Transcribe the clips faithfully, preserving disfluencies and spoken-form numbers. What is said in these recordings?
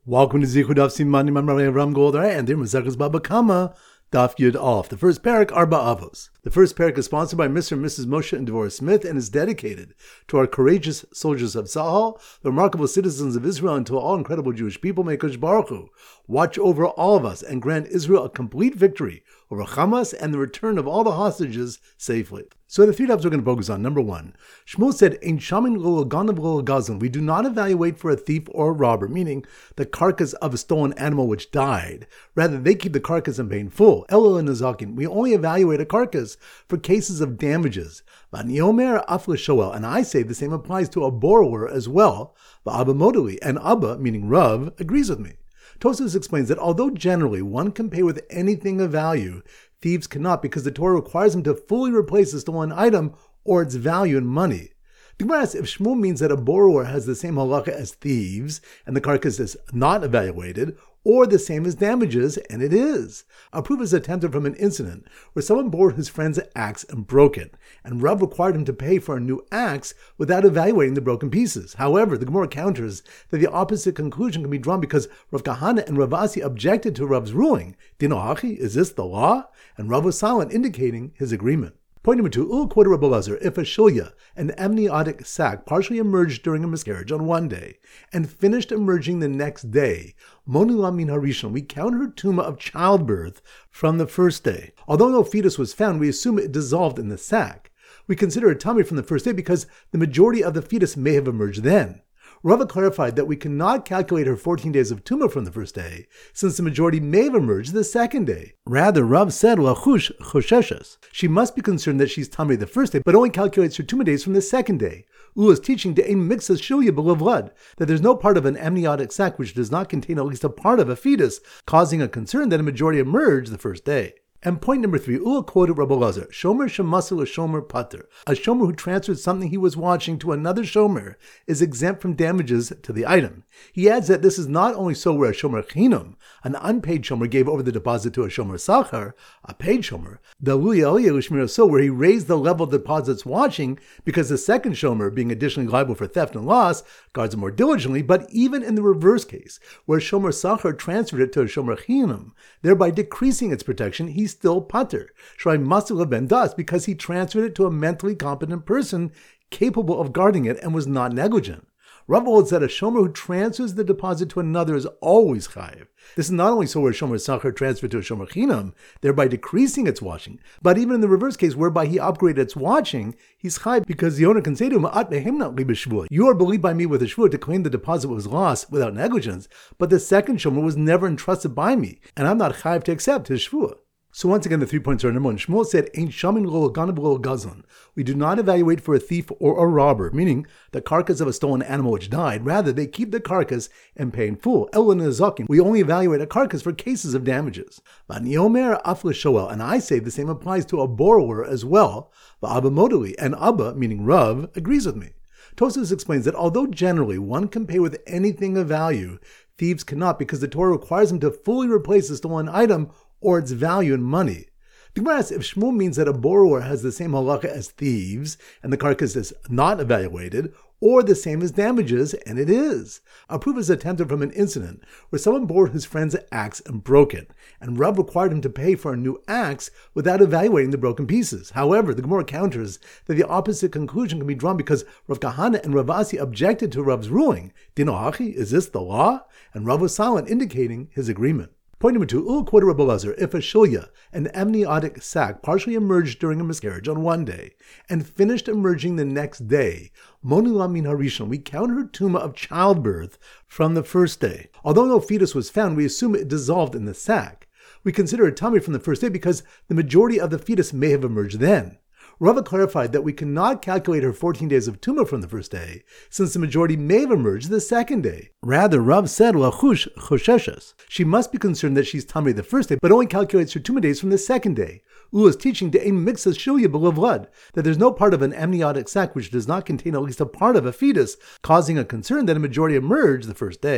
Welcome to Zichud Daf Siman Imam Ram Goldar and their Maseches Baba Kama Daf Yud Aleph. The first parak Arba Avos. The first parak is sponsored by Mister and Missus Moshe and Devorah Smith and is dedicated to our courageous soldiers of Tzahal, the remarkable citizens of Israel, and to all incredible Jewish people. May Kosh Baruch Hu watch over all of us and grant Israel a complete victory over Hamas and the return of all the hostages safely. So the three topics we're going to focus on. Number one, Shmuel said, "Ein shamin lo ganav lo gazlan." We do not evaluate for a thief or a robber, meaning the carcass of a stolen animal which died. Rather, they keep the carcass and pay in full. Elul nazakin. We only evaluate a carcass for cases of damages. V'niomer af l'shoel. And I say the same applies to a borrower as well. V'abba modali. And Abba, meaning Rav, agrees with me. Tosfos explains that although generally one can pay with anything of value, thieves cannot, because the Torah requires them to fully replace the stolen item or its value in money. The Gemara asks if Shmuel means that a borrower has the same halacha as thieves and the carcass is not evaluated, or the same as damages, and it is. Our proof is attempted from an incident where someone borrowed his friend's axe and broke it, and Rav required him to pay for a new axe without evaluating the broken pieces. However, the Gemara counters that the opposite conclusion can be drawn because Rav Kahana and Rav Asi objected to Rav's ruling. Dino Hachi, is this the law? And Rav was silent, indicating his agreement. Point number two, Ul quoted Rabbi Lazar, if a shulya, an amniotic sac, partially emerged during a miscarriage on one day and finished emerging the next day, moni la min harishon, we count her tuma of childbirth from the first day. Although no fetus was found, we assume it dissolved in the sac. We consider it tummy from the first day because the majority of the fetus may have emerged then. Rava clarified that we cannot calculate her fourteen days of tumah from the first day, since the majority may have emerged the second day. Rather, Rav said, Lachush chosheshes. She must be concerned that she's tummy the first day, but only calculates her tumah days from the second day. Ula's teaching to ein mixas shilya belavlad, that there's no part of an amniotic sac which does not contain at least a part of a fetus, causing a concern that a majority emerged the first day. And point number three, Ula quoted Rabbi Lazar, Shomer shemasil a shomer pater. A shomer who transferred something he was watching to another shomer is exempt from damages to the item. He adds that this is not only so where a shomer chinam, an unpaid shomer, gave over the deposit to a shomer sachar, a paid shomer, the luyah so where he raised the level of the deposits watching because the second shomer, being additionally liable for theft and loss, guards it more diligently, but even in the reverse case, where shomer sachar transferred it to a shomer chinam, thereby decreasing its protection, he still pater. Shrai must have been dust because he transferred it to a mentally competent person capable of guarding it and was not negligent. Rav holds that a shomer who transfers the deposit to another is always chayiv. This is not only so where shomer sachar transferred to a shomer chinam, thereby decreasing its washing, but even in the reverse case whereby he upgraded its watching, he's chayiv because the owner can say to him, At behemna li b'shvua. You are believed by me with a shvua to claim the deposit was lost without negligence, but the second shomer was never entrusted by me, and I'm not chayiv to accept his shvua. So once again, the three points are: number one, Shmuel said, "Ein shamin lo ganav lo gazlan." We do not evaluate for a thief or a robber, meaning the carcass of a stolen animal which died. Rather, they keep the carcass and pay in full. Elul nazakin. We only evaluate a carcass for cases of damages. V'niomer af l'shoel. And I say the same applies to a borrower as well. V'abba modali. And Abba, meaning Rav, agrees with me. Tosfos explains that although generally one can pay with anything of value, thieves cannot, because the Torah requires them to fully replace the stolen item or its value in money. The Gemara asks if Shmuel means that a borrower has the same halacha as thieves and the carcass is not evaluated, or the same as damages, and it is. Our proof is attempted from an incident where someone borrowed his friend's axe and broke it, and Rav required him to pay for a new axe without evaluating the broken pieces. However, the Gemara counters that the opposite conclusion can be drawn because Rav Kahana and Rav Asi objected to Rav's ruling. Dino Hachi, is this the law? And Rav was silent, indicating his agreement. Point number two, Ul quoted Rabbi Lazar, if a shulya, an amniotic sac, partially emerged during a miscarriage on one day and finished emerging the next day, moni la min harishon, we count her tuma of childbirth from the first day. Although no fetus was found, we assume it dissolved in the sac. We consider it tummy from the first day because the majority of the fetus may have emerged then. Rava clarified that we cannot calculate her fourteen days of tumah from the first day, since the majority may have emerged the second day. Rather, Rav said, Lachush chosheshes. She must be concerned that she's tummy the first day, but only calculates her tumah days from the second day. Ula's teaching to ein mixas shilya belavlad, that there's no part of an amniotic sac which does not contain at least a part of a fetus, causing a concern that a majority emerged the first day.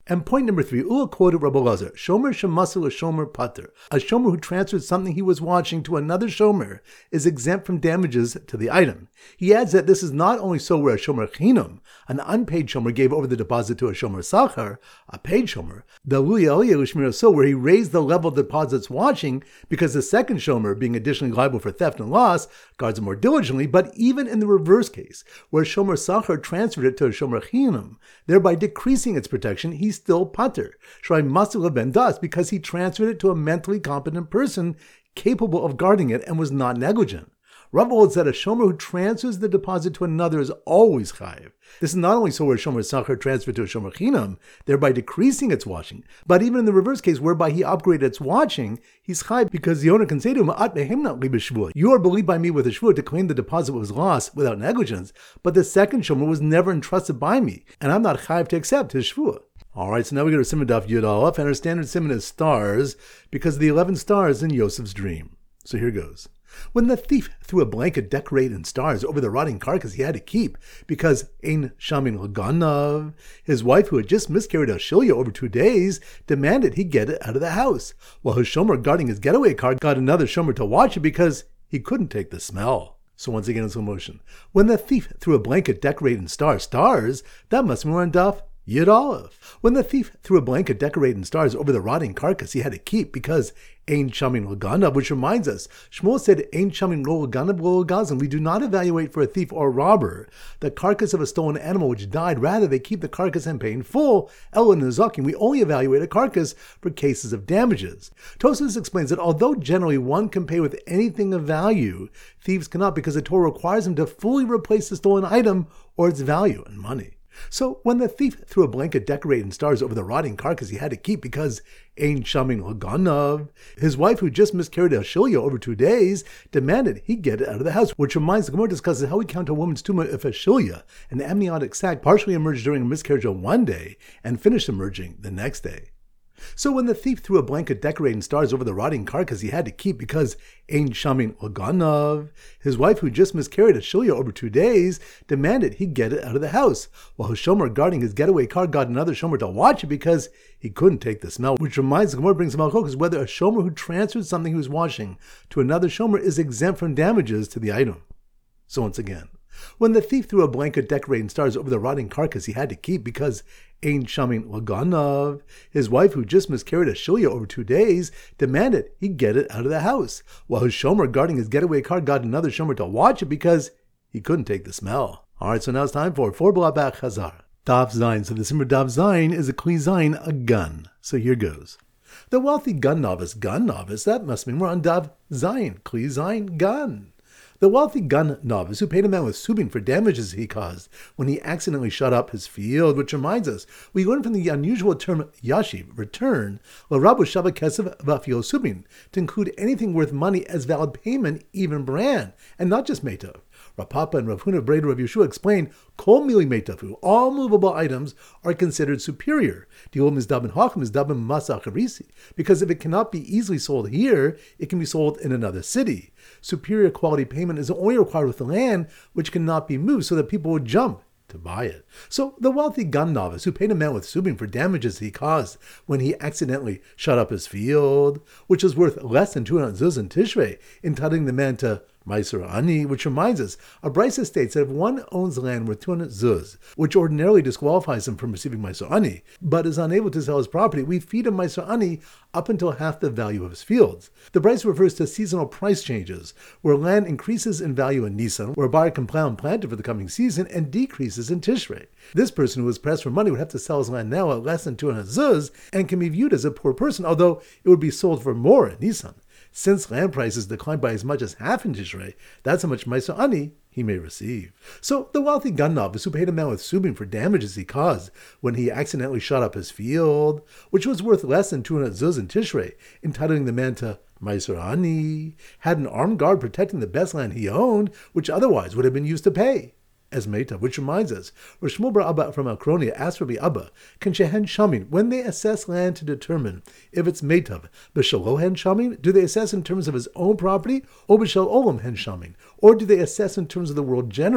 And point number three, Ula quoted Rabbi Lazar, Shomer shemasil a shomer pater. A shomer who transferred something he was watching to another shomer is exempt from damages to the item. He adds that this is not only so where a shomer chinam, an unpaid shomer, gave over the deposit to a shomer sachar, a paid shomer, the luyaliyah l'shmira so where he raised the level of deposits watching because the second shomer, being additionally liable for theft and loss, guards it more diligently, but even in the reverse case, where shomer sachar transferred it to a shomer chinam, thereby decreasing its protection, he's still pater. Shrai masil ben das, because he transferred it to a mentally competent person capable of guarding it and was not negligent. Rav holds that a shomer who transfers the deposit to another is always chayiv. This is not only so where shomer sachar transferred to a shomer chinam, thereby decreasing its watching, but even in the reverse case whereby he upgraded its watching, he's chayiv because the owner can say to him, At behemna li b'shvua. You are believed by me with a shvua to claim the deposit was lost without negligence, but the second shomer was never entrusted by me, and I'm not chayiv to accept his shvua. Alright, so now we go to Siman Daf Yud Aleph, and our standard Siman is stars, because of the eleven stars in Yosef's dream. So here goes. When the thief threw a blanket decorated in stars over the rotting carcass he had to keep, because Ein Shamin L'Ganav, his wife who had just miscarried Ashilya over two days, demanded he get it out of the house, while his shomer guarding his getaway car got another shomer to watch it because he couldn't take the smell. So once again in slow motion. When the thief threw a blanket decorated in stars, stars, that must be more on Daf Yud Aleph. When the thief threw a blanket decorated in stars over the rotting carcass he had to keep because Ein Shamin L'Ganav, which reminds us, Shmuel said Ein Shamin L'Ganav L'Gazan. We do not evaluate for a thief or a robber the carcass of a stolen animal which died. Rather, they keep the carcass and pay in full. Ela Nezakim. We only evaluate a carcass for cases of damages. Tosfos explains that although generally one can pay with anything of value, thieves cannot because the Torah requires them to fully replace the stolen item or its value in money. So when the thief threw a blanket decorated in stars over the rotting carcass he had to keep because Ein Shamin L'Ganav, his wife who just miscarried Ashilya over two days, demanded he get it out of the house, which reminds the Gemara discusses how we count a woman's tumah if Ashilya, an amniotic sac, partially emerged during a miscarriage on one day and finished emerging the next day. So when the thief threw a blanket decorated in stars over the rotting carcass he had to keep because Ein Shamin L'Ganav, his wife who just miscarried Ashilya over two days, demanded he get it out of the house, while his shomer guarding his getaway car got another shomer to watch it because he couldn't take the smell, which reminds the Gemara brings him al whether a shomer who transferred something he was washing to another shomer is exempt from damages to the item. So once again, when the thief threw a blanket decorated in stars over the rotting carcass he had to keep because Ein Shamin L'Ganav, his wife who just miscarried Ashilya over two days, demanded he get it out of the house, while his shomer guarding his getaway car got another shomer to watch it because he couldn't take the smell. Alright, so now it's time for four Blabach Chazar. Daf Zayin. So the Simmer Daf Zayin is a Kli Zayin, a gun. So here goes. The wealthy gun novice, gun novice, that must mean we're on Daf Zayin, Kli Zayin, gun. The wealthy gun novice who paid a man with subin for damages he caused when he accidentally shut up his field, which reminds us, we learn from the unusual term yashiv, return, l'rabu shava kesev v'afil subin, to include anything worth money as valid payment, even brand, and not just metav. Rav Papa and Rav Huna Breder Rav Yeshua explain, Kol mili metafu, all movable items are considered superior. Di'ol mizdabin hacham mizdabin masach harisi, because if it cannot be easily sold here, it can be sold in another city. Superior quality payment is only required with the land, which cannot be moved, so that people would jump to buy it. So the wealthy gun novice who paid a man with subin for damages he caused when he accidentally shut up his field, which is worth less than two hundred zuz in Tishrei, entitling the man to Meiser Ani, which reminds us, a Brisa states that if one owns land worth two hundred zuz, which ordinarily disqualifies him from receiving Meiser Ani, but is unable to sell his property, we feed him Meiser Ani up until half the value of his fields. The Brisa refers to seasonal price changes, where land increases in value in Nisan, where a buyer can plan and plant it for the coming season, and decreases in Tishrei. This person who is pressed for money would have to sell his land now at less than two hundred zuz, and can be viewed as a poor person, although it would be sold for more in Nisan. Since land prices declined by as much as half in Tishrei, that's how much Meiser Ani he may receive. So the wealthy gun novice who paid a man with subin for damages he caused when he accidentally shot up his field, which was worth less than two hundred zuz in Tishrei, entitling the man to Meiser Ani, had an armed guard protecting the best land he owned, which otherwise would have been used to pay as metav, which reminds us, where Shmuel bar Abba from Akronia asked Rabbi Abba, can shehen shamin, when they assess land to determine if it's metav, b'shalo hen shamin, do they assess in terms of his own property, or b'shal olam hen shamin, or do they assess in terms of the world generally?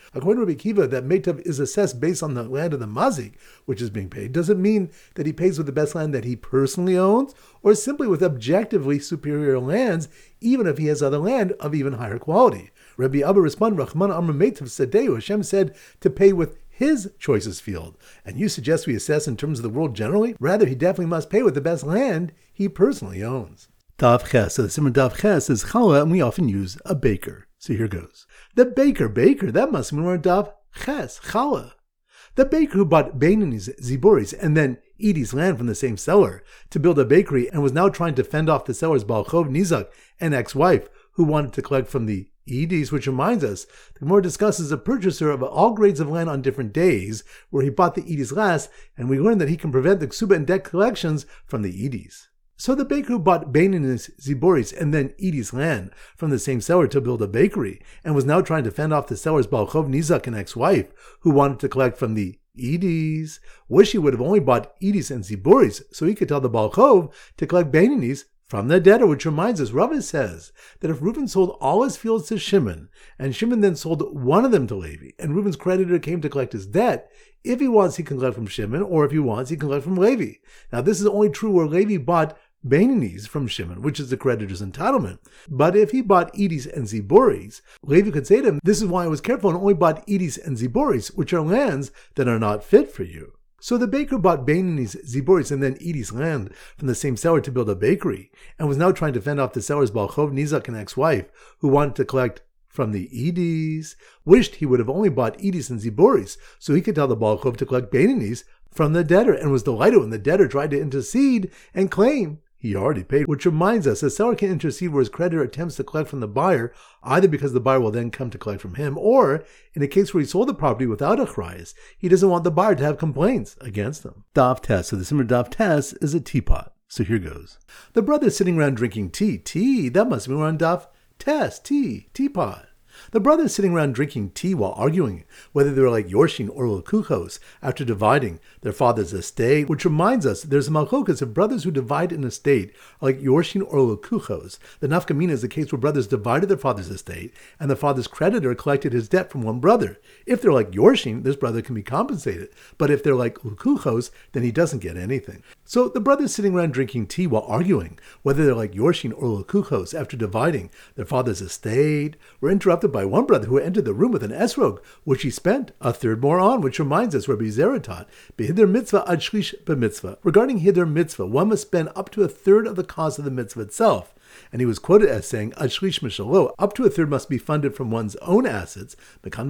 According to Rabbi Akiva, that Meitav is assessed based on the land of the Mazik, which is being paid, doesn't mean that he pays with the best land that he personally owns, or simply with objectively superior lands, even if he has other land of even higher quality. Rabbi Abba responded, Rachman Amar Meitav Sadeu, Hashem said to pay with his choicest field. And you suggest we assess in terms of the world generally? Rather, he definitely must pay with the best land he personally owns. Dav Ches. So the Simon Dav Ches is challah, and we often use a baker. So here goes. The baker, baker, that must mean we're Dav Ches, challah. The baker who bought Beinoni's, Ziboris, and then Edie's land from the same seller to build a bakery and was now trying to fend off the seller's Baal Chov Nizak and ex-wife who wanted to collect from the Edis, which reminds us, the Gemara discusses a purchaser of all grades of land on different days, where he bought the Edis last, and we learned that he can prevent the Ksuba and debt collections from the Edis. So the baker who bought Beinoni's, Ziboris, and then Edie's land from the same seller to build a bakery, and was now trying to fend off the seller's Baal Chov Nizak and ex-wife, who wanted to collect from the Edis, wish he would have only bought Edis and Ziboris, so he could tell the Baal Chov to collect Beinoni's from the debtor, which reminds us, Rava says that if Reuben sold all his fields to Shimon, and Shimon then sold one of them to Levi, and Reuben's creditor came to collect his debt, if he wants, he can collect from Shimon, or if he wants, he can collect from Levi. Now, this is only true where Levi bought Beinoni's from Shimon, which is the creditor's entitlement. But if he bought Edis and Ziboris, Levi could say to him, this is why I was careful and only bought Edis and Ziboris, which are lands that are not fit for you. So the baker bought Beinoni's, Ziboris, and then Edie's land from the same seller to build a bakery, and was now trying to fend off the seller's Baal Chov Nizak and ex-wife, who wanted to collect from the Edis, wished he would have only bought Edis and Ziboris, so he could tell the Baal Chov to collect Beinoni's from the debtor, and was delighted when the debtor tried to intercede and claim he already paid, which reminds us, the seller can intercede where his creditor attempts to collect from the buyer, either because the buyer will then come to collect from him, or in a case where he sold the property without a chrayas, he doesn't want the buyer to have complaints against him. Dav Tes. So the Simmer Dav Tes is a teapot. So here goes. The brothers sitting around drinking tea. Tea, that must mean we're on Dav Tes. Tea, teapot. The brothers sitting around drinking tea while arguing whether they were like Yorshin or Lukuchos after dividing their father's estate, which reminds us there's a malchokas of brothers who divide an estate are like Yorshin or Lukuchos. The nafkamina is the case where brothers divided their father's estate and the father's creditor collected his debt from one brother. If they're like Yorshin, this brother can be compensated, but if they're like Lukuchos, then he doesn't get anything. So the brothers sitting around drinking tea while arguing whether they're like Yorshin or Lukuchos after dividing their father's estate were interrupted by one brother who entered the room with an esrog, which he spent a third more on, which reminds us, Rabbi Zera taught, Behider mitzvah ad shlish b'mitzvah. Regarding hider mitzvah, one must spend up to a third of the cost of the mitzvah itself. And he was quoted as saying, ad shlish mishalo, up to a third must be funded from one's own assets. From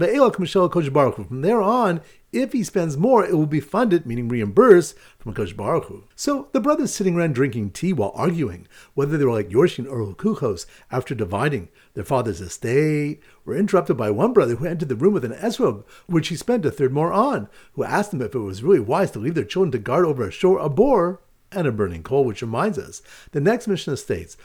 there on, if he spends more, it will be funded, meaning reimbursed, from Kosh Baruch Hu. So the brothers sitting around drinking tea while arguing whether they were like Yorshin or Lukuchos after dividing their father's estate were interrupted by one brother who entered the room with an esrog, which he spent a third more on, who asked them if it was really wise to leave their children to guard over a shore, a boar, and a burning coal, which reminds us, the next Mishnah states,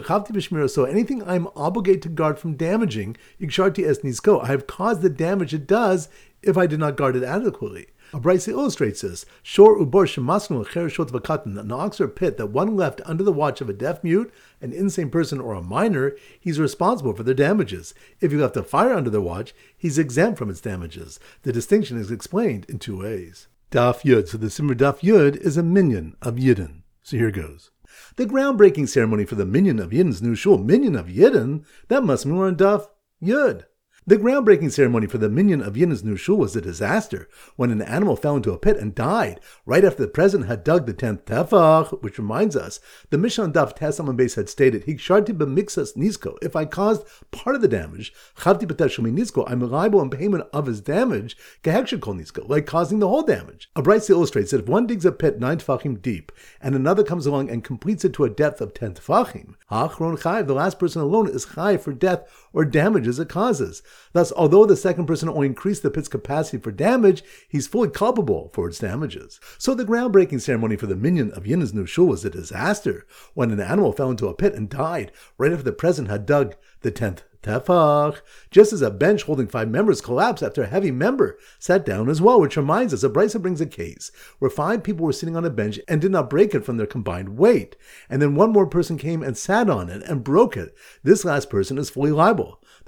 so anything I am obligated to guard from damaging, Yiksharti es nizko, I have caused the damage it does if I did not guard it adequately. A Braisa illustrates this. Shor ubor shemasnu chereshot v'katan, an ox or pit that one left under the watch of a deaf mute, an insane person, or a minor, he's responsible for their damages. If you left a fire under the watch, he's exempt from its damages. The distinction is explained in two ways. Daf Yud. So the Simmer Daf Yud is a minyan of Yidden. So here goes. The groundbreaking ceremony for the minyan of Yidden's new shul. Minyan of Yidden? That must mean we're on Daf Yud. The groundbreaking ceremony for the minyan of Yidden's new shul was a disaster when an animal fell into a pit and died right after the president had dug the tenth tefach, which reminds us, the Mishnah on Daf Tes Amud Beis had stated, Hiksharti b'mixas nizko, if I caused part of the damage, chavti b'tashumi nizko, I'm liable in payment of his damage, kehekshikol nizko, like causing the whole damage. A Braisa illustrates that if one digs a pit nine tefachim deep, and another comes along and completes it to a depth of ten tefachim, ha'achron chayiv, the last person alone is chayiv for death or damages it causes. Thus, although the second person only increased the pit's capacity for damage, he's fully culpable for its damages. So the groundbreaking ceremony for the minyan of Yidden's new shul was a disaster when an animal fell into a pit and died right after the president had dug the tenth tefach, just as a bench holding five members collapsed after a heavy member sat down as well, which reminds us, a Braisa brings a case where five people were sitting on a bench and did not break it from their combined weight, and then one more person came and sat on it and broke it. This last person is fully liable.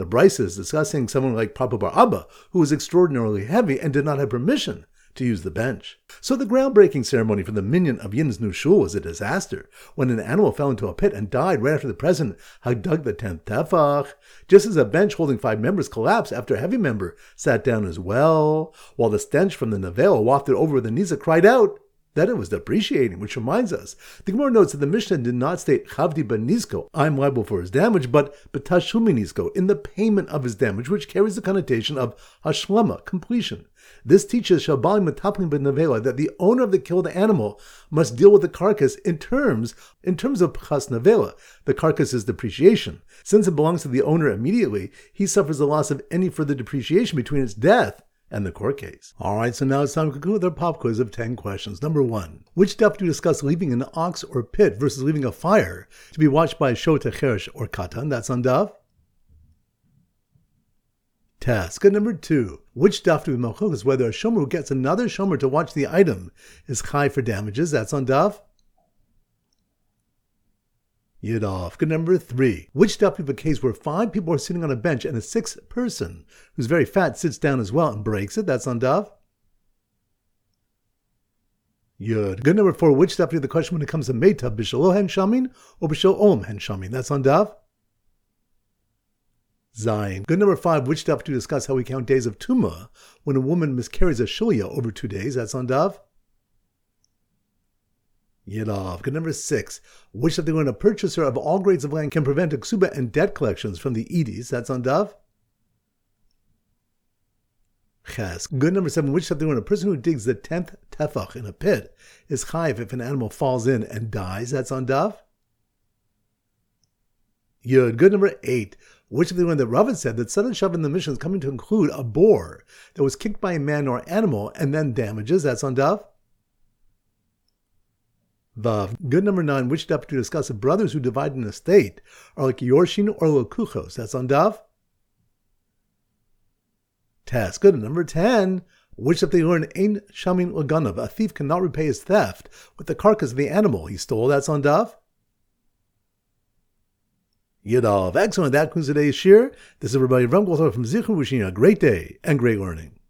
The Bryce is discussing someone like Papa Bar Abba, who was extraordinarily heavy and did not have permission to use the bench. So the groundbreaking ceremony for the minyan of Yin's new shul was a disaster, when an animal fell into a pit and died right after the president had dug the tenth tefach, just as a bench holding five members collapsed after a heavy member sat down as well, while the stench from the nevela wafted over the Nisa cried out that it was depreciating, which reminds us, the Gemara notes that the Mishnah did not state Chavdi ben Nisko, I'm liable for his damage, but Betashumi Nisko, in the payment of his damage, which carries the connotation of Hashlama, completion. This teaches Shabali Mataplim ben Nevela that the owner of the killed animal must deal with the carcass in terms in terms of Pchas Nevela. The carcass is depreciation. Since it belongs to the owner immediately, he suffers the loss of any further depreciation between its death and the court case. Alright, so now it's time to conclude with our pop quiz of ten questions. Number one, which daf do you discuss leaving an ox or pit versus leaving a fire to be watched by a shota, cheresh, or katan? That's on daf. Task. Good. Number two, which daf do we malchus whether a shomer who gets another shomer to watch the item is chai for damages? That's on daf. Yidov. Good. Number three, which daf do we have a case where five people are sitting on a bench and a sixth person who's very fat sits down as well and breaks it? That's on daf. Yud. Good. Number four, which daf do we have the question when it comes to meitav, b'shelo hen shamin or b'shelo om hen shamin? That's on daf. Zayin. Good. Number five, which daf do we discuss how we count days of tumah when a woman miscarries a shulya over two days? That's on daf. Yidov. Good. Number six, which daf do we learn a purchaser of all grades of land can prevent a ksuba and debt collections from the edis? That's on daf. Ches. Good. Number seven, which daf do we learn a person who digs the tenth tefach in a pit is chayiv if an animal falls in and dies? That's on daf. Yud. Good. Number eight, which of the one that Ravan said that sudden shav in the Mishnah is coming to include a boar that was kicked by a man or animal and then damages? That's on daf. Vav. Good. Number nine, which daf to discuss if brothers who divide an estate are like Yorshin or Lokuchos? That's on daf. Test. Good. Number ten, which daf they learn Ein Shamin Laganav, a thief cannot repay his theft with the carcass of the animal he stole? That's on daf. Yidov. Excellent. That concludes today's shir. This is everybody from Zichur wishing you a great day and great learning.